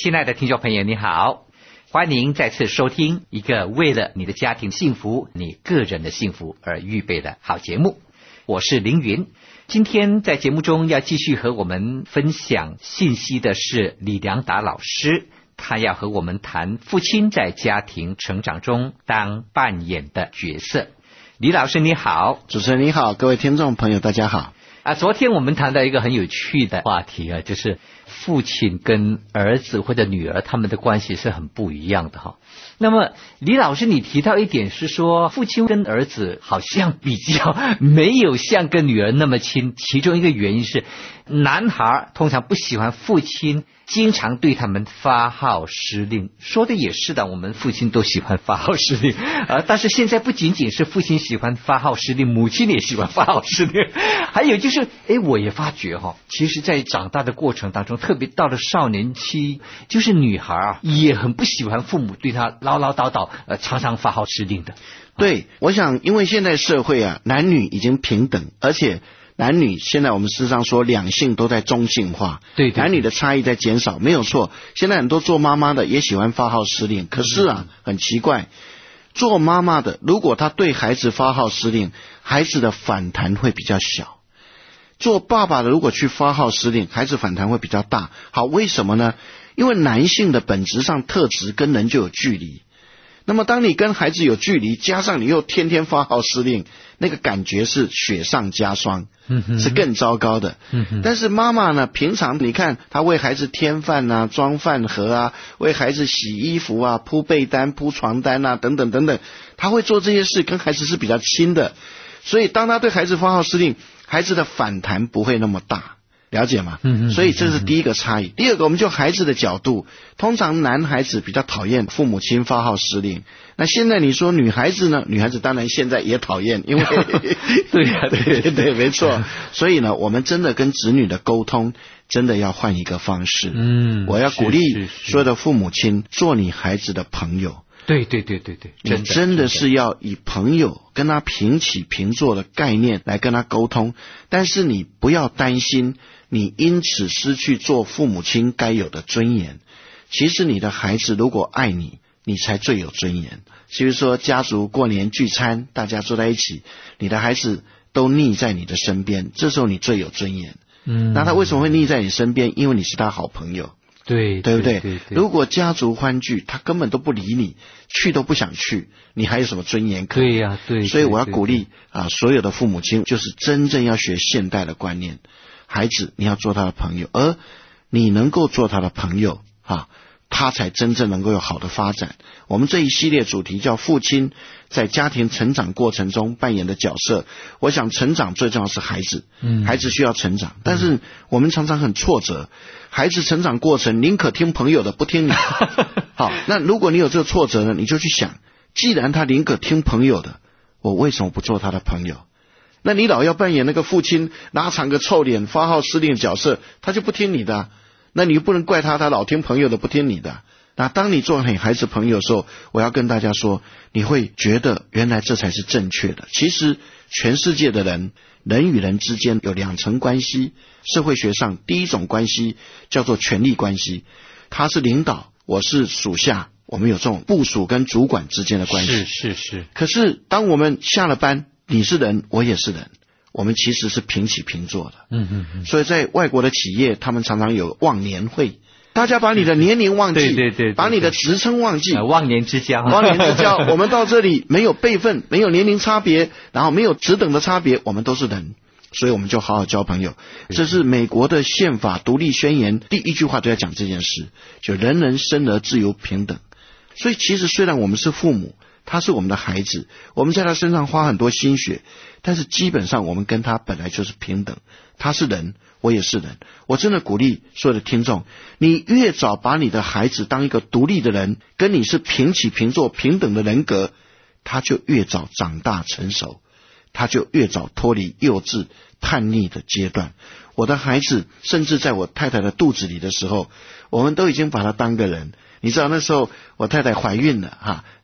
亲爱的听众朋友，你好，欢迎再次收听一个为了你的家庭幸福、你个人的幸福而预备的好节目。我是凌云。今天在节目中要继续和我们分享信息的是李良达老师，他要和我们谈父亲在家庭成长中当扮演的角色。李老师你好。 主持人你好，各位听众朋友大家好。 昨天我们谈到一个很有趣的话题啊，就是父亲跟儿子或者女儿他们的关系是很不一样的哈。那么李老师你提到一点是说，父亲跟儿子好像比较没有像跟女儿那么亲，其中一个原因是男孩通常不喜欢父亲经常对他们发号施令。说的也是的，我们父亲都喜欢发号施令但是现在不仅仅是父亲喜欢发号施令，母亲也喜欢发号施令。还有就是我也发觉其实在长大的过程当中，特别到了少年期，就是女孩也很不喜欢父母对她唠唠叨叨常常发号施令的。 对，我想因为现在社会男女已经平等，而且男女现在我们事实上说两性都在中性化，对，男女的差异在减少，没有错。现在很多做妈妈的也喜欢发号施令，可是很奇怪，做妈妈的如果他对孩子发号施令，孩子的反弹会比较小。做爸爸的如果去发号施令，孩子反弹会比较大。好，为什么呢？因为男性的本质上特质跟人就有距离，那么当你跟孩子有距离，加上你又天天发号施令，那个感觉是雪上加霜，是更糟糕的。但是妈妈呢，平常你看她为孩子添饭装饭盒为孩子洗衣服铺被单铺床单等等等等，她会做这些事，跟孩子是比较亲的。所以当她对孩子发号施令，孩子的反弹不会那么大，了解吗？所以这是第一个差异。第二个，我们就孩子的角度，通常男孩子比较讨厌父母亲发号施令。那现在你说女孩子呢？女孩子当然现在也讨厌，因为对，没错。所以呢，我们真的跟子女的沟通真的要换一个方式。我要鼓励所有的父母亲做你孩子的朋友。对，你真的是要以朋友跟他平起平坐的概念来跟他沟通，但是你不要担心你因此失去做父母亲该有的尊严。其实你的孩子如果爱你，你才最有尊严。比如说家族过年聚餐，大家坐在一起，你的孩子都腻在你的身边，这时候你最有尊严。那他为什么会腻在你身边？因为你是他好朋友。对不对？如果家族欢聚，他根本都不理你，去都不想去，你还有什么尊严可言？对，所以我要鼓励所有的父母亲，就是真正要学现代的观念。孩子你要做他的朋友，而你能够做他的朋友他才真正能够有好的发展。我们这一系列主题叫父亲在家庭成长过程中扮演的角色。我想成长最重要是孩子，孩子需要成长，但是我们常常很挫折，孩子成长过程宁可听朋友的不听你。好，那如果你有这个挫折呢，你就去想，既然他宁可听朋友的，我为什么不做他的朋友？那你老要扮演那个父亲拉长个臭脸发号施令的角色，他就不听你的那你又不能怪他老听朋友的不听你的。那当你做你孩子朋友的时候，我要跟大家说，你会觉得原来这才是正确的。其实全世界的人与人之间有两层关系，社会学上第一种关系叫做权力关系，他是领导，我是属下，我们有这种部属跟主管之间的关系。是。可是当我们下了班，你是人我也是人，我们其实是平起平坐的。所以在外国的企业，他们常常有忘年会，大家把你的年龄忘记，对，把你的职称忘记，忘年之交。我们到这里没有辈分，没有年龄差别，然后没有职等的差别，我们都是人，所以我们就好好交朋友。这是美国的宪法独立宣言第一句话都在讲这件事，就人人生而自由平等。所以其实虽然我们是父母，他是我们的孩子，我们在他身上花很多心血，但是基本上我们跟他本来就是平等，他是人我也是人。我真的鼓励所有的听众，你越早把你的孩子当一个独立的人，跟你是平起平坐平等的人格，他就越早长大成熟，他就越早脱离幼稚叛逆的阶段。我的孩子甚至在我太太的肚子里的时候，我们都已经把他当个人。你知道那时候我太太怀孕了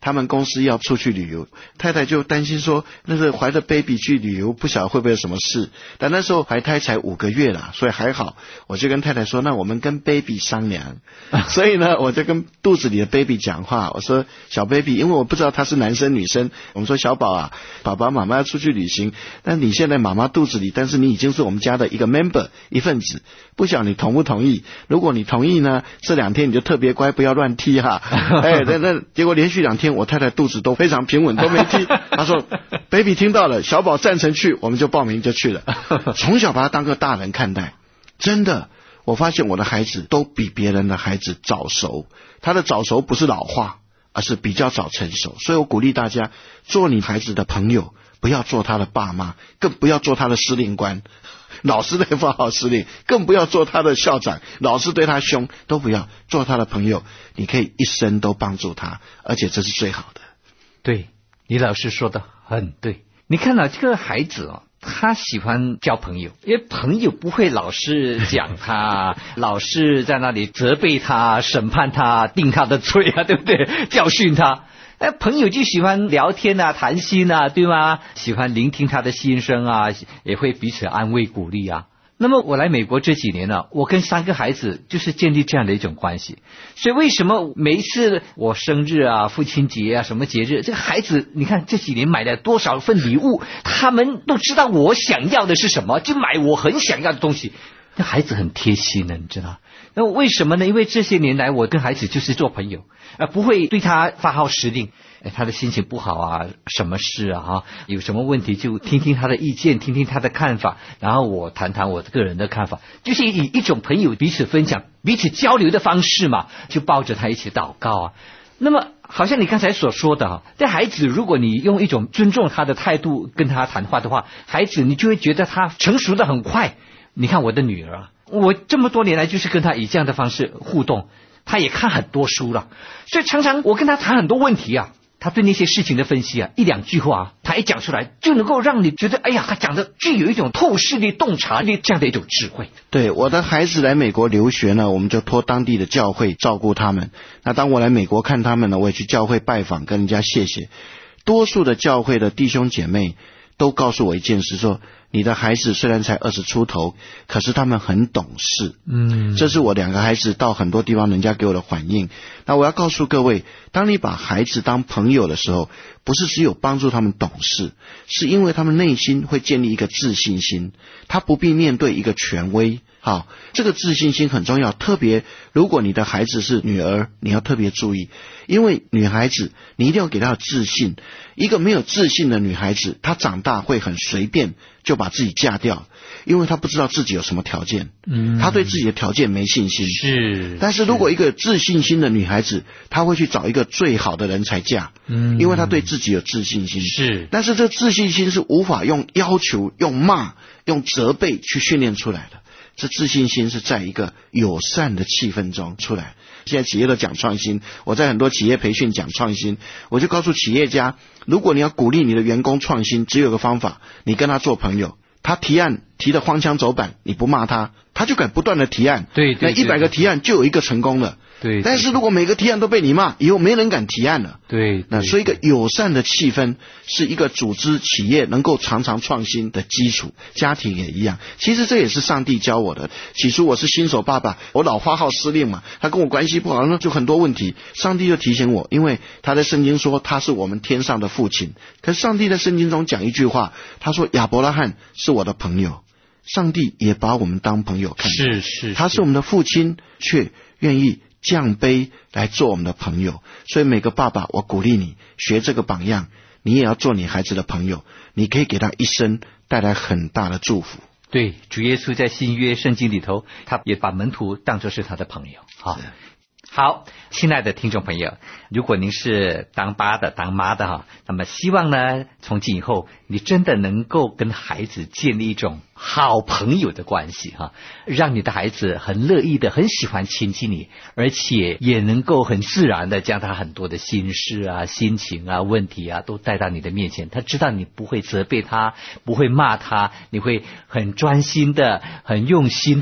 他们公司要出去旅游，太太就担心说那个怀着 baby 去旅游不晓得会不会有什么事，但那时候怀胎才5个月啦，所以还好。我就跟太太说，那我们跟 baby 商量。所以呢我就跟肚子里的 baby 讲话，我说小 baby， 因为我不知道他是男生女生，我们说小宝啊，爸爸妈妈要出去旅行，但你现在妈妈肚子里，但是你已经是我们家的一个 member 一份子，不晓得你同不同意？如果你同意呢，这2天你就特别乖，不要乱踢哈。那结果连续2天我太太肚子都非常平稳，都没踢。她说 baby 听到了，小宝赞成去，我们就报名就去了。从小把他当个大人看待，真的，我发现我的孩子都比别人的孩子早熟，他的早熟不是老化，而是比较早成熟。所以我鼓励大家做你孩子的朋友，不要做他的爸妈，更不要做他的司令官，老师对发号施令，更不要做他的校长，老师对他凶，都不要做他的朋友，你可以一生都帮助他，而且这是最好的。 对，李老师说的很对。你看到这个孩子他喜欢交朋友，因为朋友不会老是讲他老是在那里责备他、审判他、定他的罪啊，对不对？教训他。朋友就喜欢聊天啊、谈心啊，对吗？喜欢聆听他的心声啊，也会彼此安慰鼓励啊。那么我来美国这几年呢，我跟3个孩子就是建立这样的一种关系。所以为什么每一次我生日啊、父亲节啊、什么节日，这个孩子你看这几年买了多少份礼物，他们都知道我想要的是什么，就买我很想要的东西。那孩子很贴心的，你知道。那为什么呢？因为这些年来我跟孩子就是做朋友，不会对他发号施令。他的心情不好啊，什么事啊，有什么问题就听听他的意见，听听他的看法，然后我谈谈我个人的看法，就是以一种朋友彼此分享、彼此交流的方式嘛，就抱着他一起祷告啊。那么好像你刚才所说的这孩子如果你用一种尊重他的态度跟他谈话的话，孩子你就会觉得他成熟的很快。你看我的女儿，我这么多年来就是跟他以这样的方式互动，他也看很多书了，所以常常我跟他谈很多问题啊，他对那些事情的分析啊，1-2句话他一讲出来就能够让你觉得哎呀，他讲的具有一种透视力、洞察力这样的一种智慧。 对，我的孩子来美国留学呢，我们就托当地的教会照顾他们。那当我来美国看他们呢，我也去教会拜访，跟人家谢谢。多数的教会的弟兄姐妹都告诉我一件事，说你的孩子虽然才20出头，可是他们很懂事。这是我2个孩子到很多地方人家给我的反应。那我要告诉各位，当你把孩子当朋友的时候，不是只有帮助他们懂事，是因为他们内心会建立一个自信心，他不必面对一个权威。好，这个自信心很重要，特别如果你的孩子是女儿，你要特别注意，因为女孩子你一定要给她有自信。一个没有自信的女孩子，她长大会很随便就把自己嫁掉，因为她不知道自己有什么条件，她对自己的条件没信心。 是， 但是如果一个自信心的女孩子，她会去找一个最好的人才嫁，因为她对自己有自信心。 是， 但是这自信心是无法用要求、用骂、用责备去训练出来的。这自信心是在一个友善的气氛中出来。现在企业都讲创新，我在很多企业培训讲创新，我就告诉企业家，如果你要鼓励你的员工创新，只有个方法，你跟他做朋友。他提案提得荒腔走板，你不骂他，他就敢不断的提案。 对， 那100个提案就有1个成功了。 对， 但是如果每个提案都被你骂，以后没人敢提案了。 对， 那所以一个友善的气氛是一个组织企业能够常常创新的基础。家庭也一样，其实这也是上帝教我的。起初我是新手爸爸，我老发号施令嘛，他跟我关系不好，那就很多问题。上帝就提醒我，因为他在圣经说他是我们天上的父亲，可是上帝在圣经中讲一句话，他说亚伯拉罕是我的朋友。上帝也把我们当朋友看， 是， 他是我们的父亲，却愿意降卑来做我们的朋友。所以每个爸爸，我鼓励你学这个榜样，你也要做你孩子的朋友，你可以给他一生带来很大的祝福。 对，主耶稣在新约圣经里头，他也把门徒当作是他的朋友。好，亲爱的听众朋友，如果您是当爸的当妈的那么希望呢，从今以后你真的能够跟孩子建立一种好朋友的关系让你的孩子很乐意的、很喜欢亲近你，而且也能够很自然的将他很多的心事啊、心情啊、问题啊都带到你的面前。他知道你不会责备他，不会骂他，你会很专心的、很用心的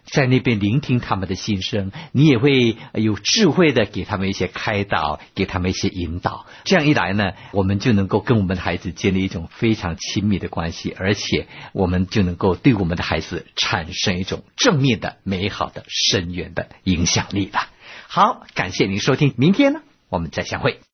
在那边聆听他们的心声，你也会有智慧的给他们一些开导，给他们一些引导。这样一来呢，我们就能够跟我们的孩子建立一种非常亲密的关系，而且我们就能够对我们的孩子产生一种正面的、美好的、深远的影响力了。好，感谢您收听，明天呢，我们再相会。